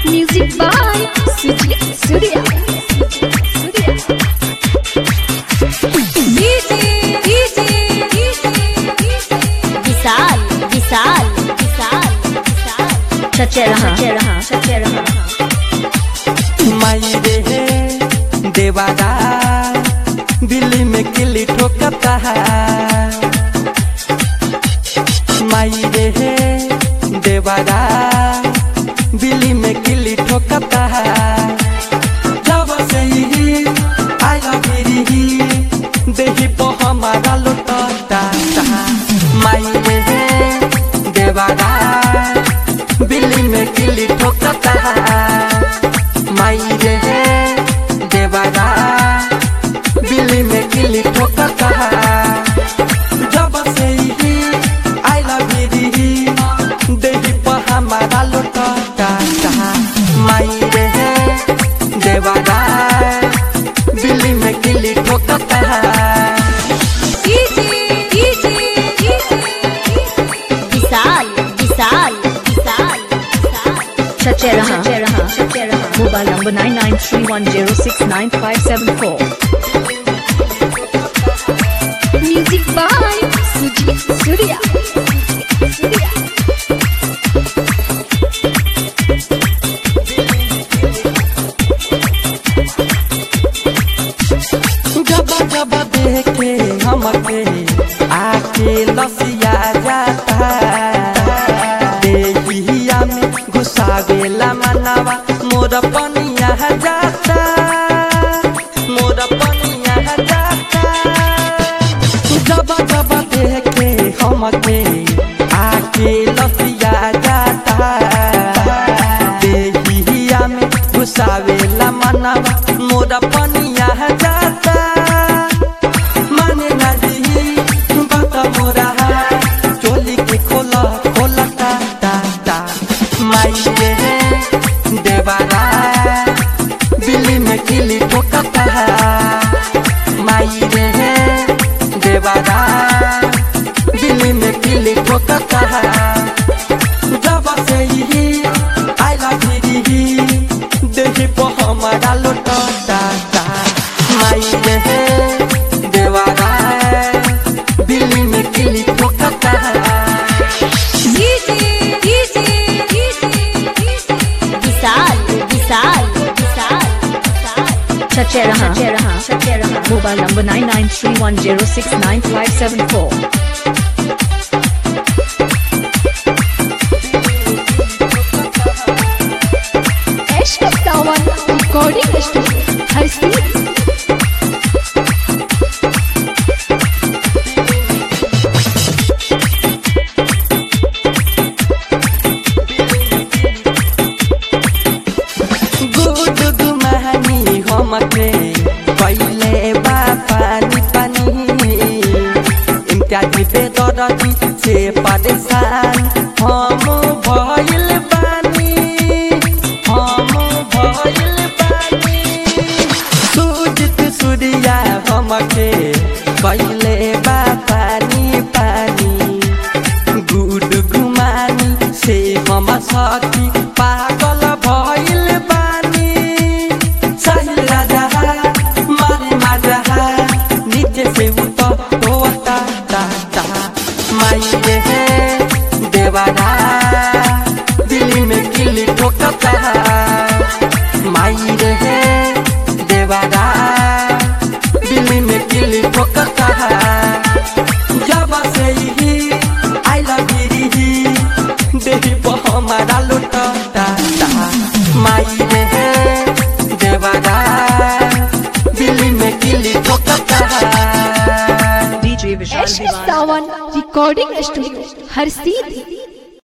Music by Surya. विशाल सच्चे रहा माई रे देवारा दिल्ली में किली ठोकता है। माई रे देवारा दिल्ली में किली ठोकता है। जब से ही आया मेरी देही पे हमारा लुटता माई रे देवारा दिल्ली में किली ठोकता है। माई रे देवारा दिल्ली में किली ठोकता है। जब से ही आई लव यू देही पे हमारा लुटता माई रे देवारा दिल्ली में किली ठोकता है। विशाल सच्चे रहा mobile number 9931069574। Music by Surya. जब देखे हमके आके लसिया जाता देहिया में घुसावेला मनवा मोर पनिया जाता जब देखे हमके आके लसिया जाता देहिया में घुसावेला मनवा मोर पनिया जाता। माने ना दी बात मोरा चोली के खोला ता माई रे देवारा दिल्ली में किली ठोकता है। माई रे देवारा दिल्ली में किली ठोकता है। जब से ही आई लव यू देही पे हमारा लुटता माई रे देवारा दिल्ली में किली ठोकता है। विशाल सच्चे रहा मोबाइल नंबर 9931069574। रिकॉर्डिंग स्टूडियो हर स्थिति। हमके पहले बा पानी इम्तियाजी पे दर्दी से परेशान हम भइल बानी सूर्या हमके पहले बा पानी गुड गुमानी से हम सखी पागल भइल बानी। सही राजा मारे नीचे से उठता माई रे देवारा दिल्ली में किली ठोकता है। माई रे देवारा दिल्ली में किली ठोकता है। जब से ही आई लव यू देही पे हमारा लुटता माई रे देवारा दिल्ली में किली ठोकता है। रिकॉर्डिंग स्टूडियो हर सीधी।